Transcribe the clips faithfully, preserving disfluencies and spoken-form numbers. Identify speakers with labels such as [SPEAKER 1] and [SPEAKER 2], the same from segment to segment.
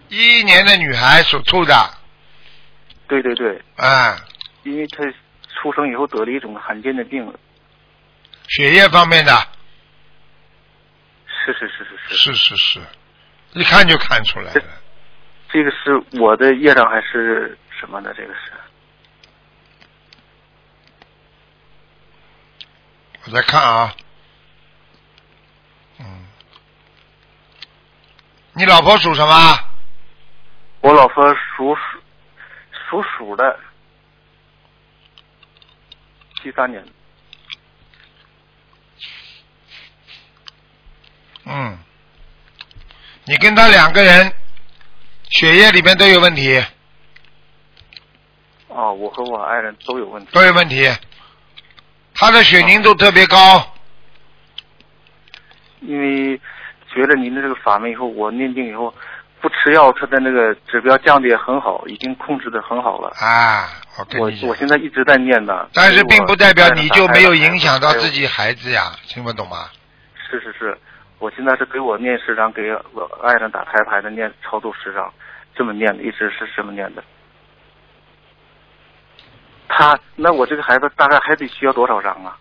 [SPEAKER 1] 一一年的女孩属兔的。
[SPEAKER 2] 对对对。
[SPEAKER 1] 啊。
[SPEAKER 2] 因为她出生以后得了一种罕见的病。
[SPEAKER 1] 血液方面的。
[SPEAKER 2] 是是是是是。
[SPEAKER 1] 是是是，一看就看出来了。
[SPEAKER 2] 这个是我的业障还是什么的？这个是。
[SPEAKER 1] 我再看啊。嗯。你老婆属什么？
[SPEAKER 2] 我老婆属属属鼠的，七三年。
[SPEAKER 1] 嗯。你跟他两个人血液里面都有问题。
[SPEAKER 2] 哦，我和我爱人都有问题。
[SPEAKER 1] 都有问题。他的血凝度特别高。
[SPEAKER 2] 因为学了您的这个法门以后，我念经以后不吃药，他的那个指标降的也很好，已经控制的很好了。
[SPEAKER 1] 啊，我跟
[SPEAKER 2] 我
[SPEAKER 1] 你讲，
[SPEAKER 2] 我现在一直在念的。
[SPEAKER 1] 但是并不代表你就没有影响到自己孩子呀，听不懂吗？
[SPEAKER 2] 是是是，我现在是给我念十张，给我爱人打胎牌的念超度十张，这么念的，一直是这么念的。他那我这个孩子大概还得需要多少张啊？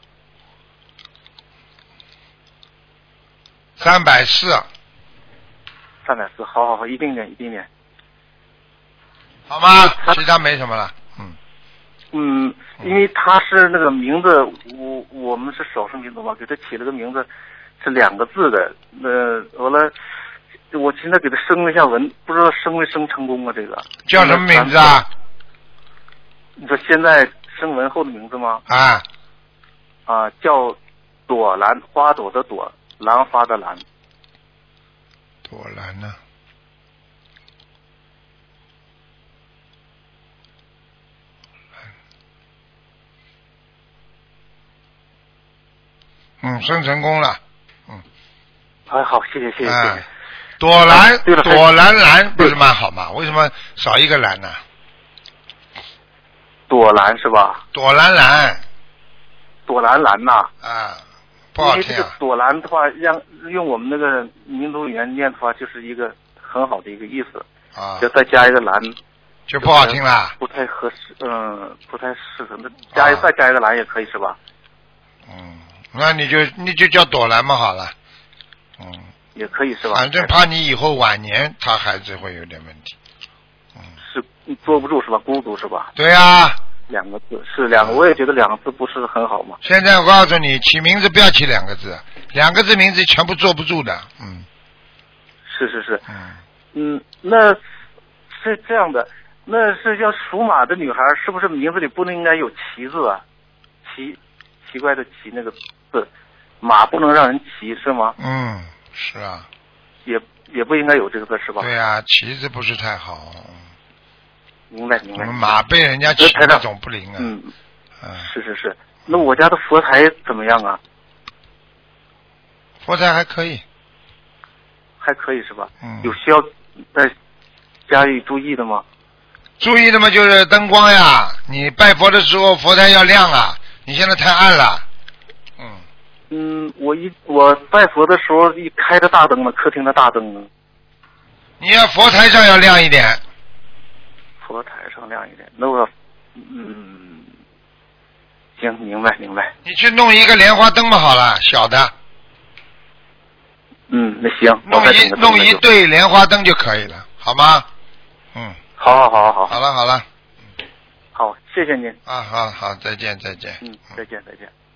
[SPEAKER 1] 三百四。
[SPEAKER 2] 三百四，好好好，一定念，一定念。
[SPEAKER 1] 好吗？其他没什么了。嗯。
[SPEAKER 2] 嗯，因为他是那个名字，我我们是少数民族嘛，给他起了个名字是两个字的。呃，完了，我现在给他升了一下文，不知道升没升成功啊？这个
[SPEAKER 1] 叫什么名字啊？
[SPEAKER 2] 你说现在升文后的名字吗？
[SPEAKER 1] 啊。
[SPEAKER 2] 啊，叫朵兰，花朵的朵，兰花的兰。
[SPEAKER 1] 朵兰呢？嗯，生成功了。嗯。
[SPEAKER 2] 哎，好，谢谢谢谢谢谢。
[SPEAKER 1] 朵兰，
[SPEAKER 2] 啊、对了，
[SPEAKER 1] 朵兰兰不是蛮好吗？为什么少一个兰呢？
[SPEAKER 2] 朵兰是吧？
[SPEAKER 1] 朵兰兰。
[SPEAKER 2] 朵兰兰呐。
[SPEAKER 1] 啊，不好听啊。
[SPEAKER 2] 因为这个朵兰的话，让用我们那个民族语言念的话，就是一个很好的一个意思。
[SPEAKER 1] 啊。
[SPEAKER 2] 就再加一个兰。
[SPEAKER 1] 就不好听了。
[SPEAKER 2] 不太合适，嗯，不太适合。那加一、啊、再加一个兰也可以是吧？
[SPEAKER 1] 嗯。那你就你就叫朵兰嘛好了，嗯，
[SPEAKER 2] 也可以是吧？
[SPEAKER 1] 反正怕你以后晚年他孩子会有点问题，嗯，
[SPEAKER 2] 是坐不住是吧？孤独是吧？
[SPEAKER 1] 对啊，
[SPEAKER 2] 两个字是两个，我也觉得两个字不是很好嘛。
[SPEAKER 1] 现在我告诉你，起名字不要起两个字，两个字名字全部坐不住的，嗯，
[SPEAKER 2] 是是是，
[SPEAKER 1] 嗯
[SPEAKER 2] 嗯，那是这样的，那是要属马的女孩，是不是名字里不能应该有奇字啊？奇奇怪的奇那个。是，马不能让人骑是吗？
[SPEAKER 1] 嗯，是啊。
[SPEAKER 2] 也也不应该有这个字是吧？
[SPEAKER 1] 对啊，骑字不是太好。
[SPEAKER 2] 明白明白。
[SPEAKER 1] 马被人家骑那总不灵啊。
[SPEAKER 2] 嗯。嗯。是是是，那我家的佛台怎么样啊？
[SPEAKER 1] 佛台还可以。
[SPEAKER 2] 还可以是吧？
[SPEAKER 1] 嗯。
[SPEAKER 2] 有需要再加以注意的吗？
[SPEAKER 1] 注意的嘛，就是灯光呀，你拜佛的时候佛台要亮啊，你现在太暗了。
[SPEAKER 2] 嗯，我一我拜佛的时候一开着大灯了，客厅的大灯。
[SPEAKER 1] 你要佛台上要亮一点。
[SPEAKER 2] 佛台上亮一点，那我嗯，行，明白明白。
[SPEAKER 1] 你去弄一个莲花灯嘛，好了，小的。
[SPEAKER 2] 嗯，那行。
[SPEAKER 1] 弄一弄一对莲花灯就可以了，好吗？嗯。
[SPEAKER 2] 好好好好好。
[SPEAKER 1] 好了好了。
[SPEAKER 2] 好，谢谢您。
[SPEAKER 1] 啊，好好，再见再见。
[SPEAKER 2] 嗯，再见再见。